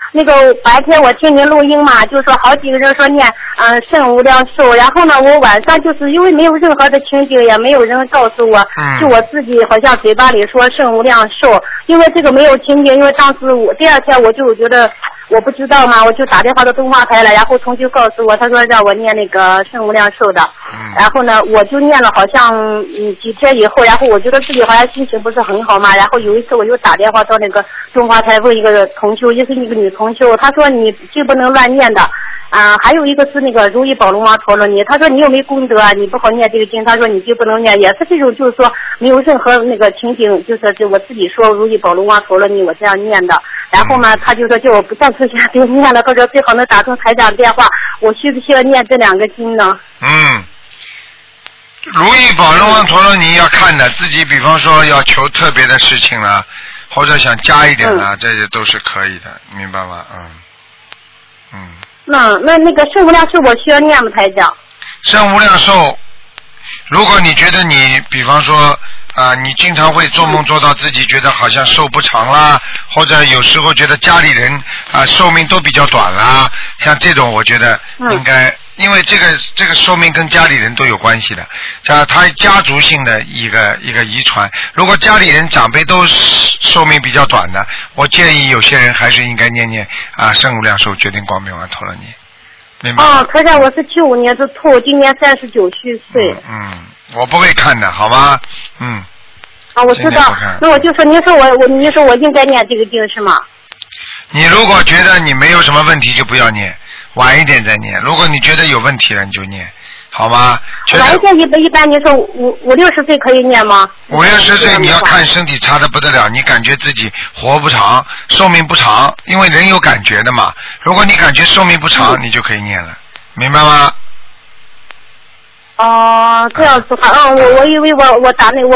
那个白天我听您录音嘛，就说好几个人说念圣无量寿，然后呢，我晚上就是因为没有任何的情景，也没有人告诉我，就我自己好像嘴巴里说圣无量寿，因为这个没有情景，因为当时第二天我就觉得我不知道嘛，我就打电话到东华台了，然后同学告诉我，他说让我念那个圣无量寿的，然后呢，我就念了好像几天以后，然后我觉得自己好像心情不是很好嘛，然后有一次我又打电话到那个东华台问一个同修，也是一个女同修，她说你这不能乱念的，还有一个是那个如意宝龙王陀罗尼，她说你又没功德，你不好念这个经，她说你就不能念，也是这种就是说没有任何那个情景，就是我自己说如意宝龙王陀罗尼我这样念的，然后呢，她就说叫我不再出现别念了，她说最好能打通台长电话，我需不需要念这2个经呢？ 如意宝龙王陀罗尼要看的，自己比方说要求特别的事情了，或者想加一点了，这些都是可以的，明白吗？ 那个圣无量寿我需要念吗，台长？ 圣无量寿，如果你觉得你比方说你经常会做梦做到自己觉得好像寿不长啦，或者有时候觉得家里人寿命都比较短啦，像这种我觉得应该，因为这个寿命跟家里人都有关系的，它家族性的一个遗传。如果家里人长辈都寿命比较短的，我建议有些人还是应该念圣无量寿决定光明王陀罗尼，明白吗？ 台长，我是75年的兔，今年39虚岁。 我不会看的，好吗？ 我知道。那我就说，您说我应该念这个经是吗？ 你如果觉得你没有什么问题，就不要念，晚一点再念。如果你觉得有问题了，你就念，好吗？ 晚一点一般您说50-60岁可以念吗 ？50-60岁你要看身体差的不得了，你感觉自己活不长，寿命不长，因为人有感觉的嘛。如果你感觉寿命不长，你就可以念了，明白吗？ 这样子哈，我以为我打那我